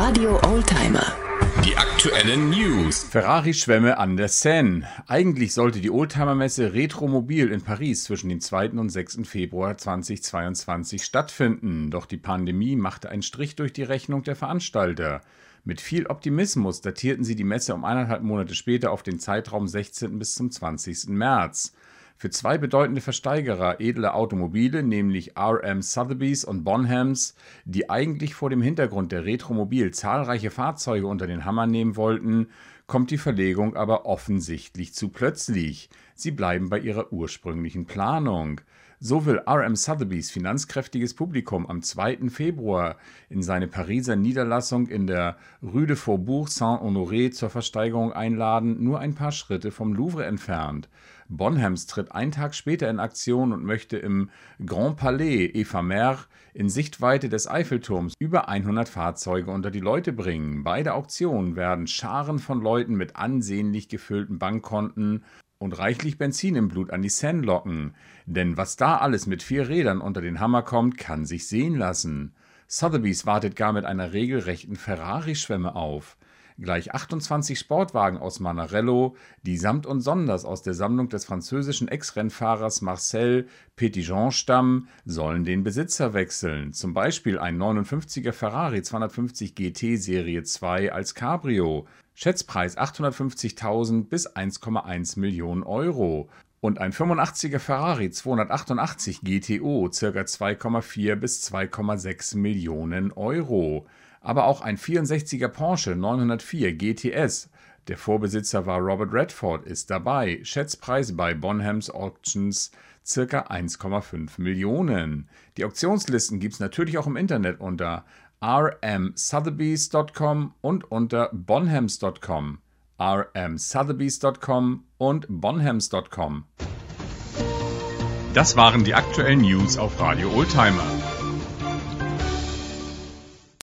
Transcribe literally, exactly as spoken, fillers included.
Radio Oldtimer. Die aktuellen News. Ferrari-Schwämme an der Seine. Eigentlich sollte die Oldtimer-Messe Retromobil in Paris zwischen dem zweiten und sechsten Februar zweitausendzweiundzwanzig stattfinden. Doch die Pandemie machte einen Strich durch die Rechnung der Veranstalter. Mit viel Optimismus datierten sie die Messe um eineinhalb Monate später auf den Zeitraum sechzehnten bis zum zwanzigsten März. Für zwei bedeutende Versteigerer edler Automobile, nämlich R M Sotheby's und Bonhams, die eigentlich vor dem Hintergrund der Retromobil zahlreiche Fahrzeuge unter den Hammer nehmen wollten, kommt die Verlegung aber offensichtlich zu plötzlich. Sie bleiben bei ihrer ursprünglichen Planung. So will R M Sotheby's finanzkräftiges Publikum am zweiten Februar in seine Pariser Niederlassung in der Rue de Faubourg Saint-Honoré zur Versteigerung einladen, nur ein paar Schritte vom Louvre entfernt. Bonhams tritt einen Tag später in Aktion und möchte im Grand Palais Éphémère in Sichtweite des Eiffelturms über hundert Fahrzeuge unter die Leute bringen. Bei der Auktion werden Scharen von Leuten mit ansehnlich gefüllten Bankkonten und reichlich Benzin im Blut an die Seine locken. Denn was da alles mit vier Rädern unter den Hammer kommt, kann sich sehen lassen. Sotheby's wartet gar mit einer regelrechten Ferrari-Schwemme auf. Gleich achtundzwanzig Sportwagen aus Manarello, die samt und sonders aus der Sammlung des französischen Ex-Rennfahrers Marcel Petitjean stammen, sollen den Besitzer wechseln. Zum Beispiel ein neunundfünfziger Ferrari zweihundertfünfzig G T Serie zwei als Cabrio. Schätzpreis achthundertfünfzigtausend bis eins Komma eins Millionen Euro. Und ein fünfundachtziger Ferrari zweihundertachtundachtzig G T O ca. zwei Komma vier bis zwei Komma sechs Millionen Euro. Aber auch ein vierundsechziger Porsche neunhundertvier G T S, der Vorbesitzer war Robert Redford, ist dabei. Schätzpreis bei Bonhams Auctions ca. eins Komma fünf Millionen. Die Auktionslisten gibt es natürlich auch im Internet unter r m sotheby's punkt com und unter bonhams punkt com. r m sotheby's punkt com und bonhams punkt com. Das waren die aktuellen News auf Radio Oldtimer.